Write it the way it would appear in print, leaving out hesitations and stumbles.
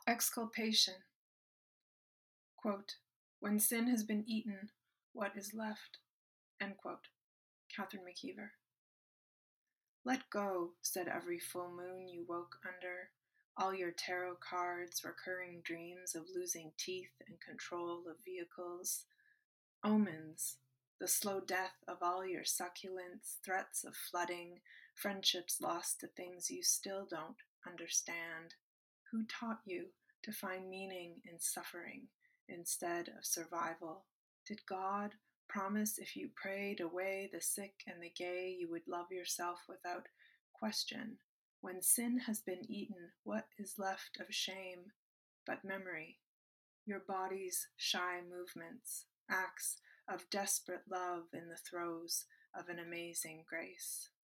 Exculpation. Quote, when sin has been eaten, what is left? End quote. Catherine McKeever. Let go, said every full moon you woke under, all your tarot cards, recurring dreams of losing teeth and control of vehicles, omens, the slow death of all your succulents, threats of flooding, friendships lost to things you still don't understand. Who taught you to find meaning in suffering instead of survival? Did God promise if you prayed away the sick and the gay, you would love yourself without question? When sin has been eaten, what is left of shame but memory? Your body's shy movements, acts of desperate love in the throes of an amazing grace.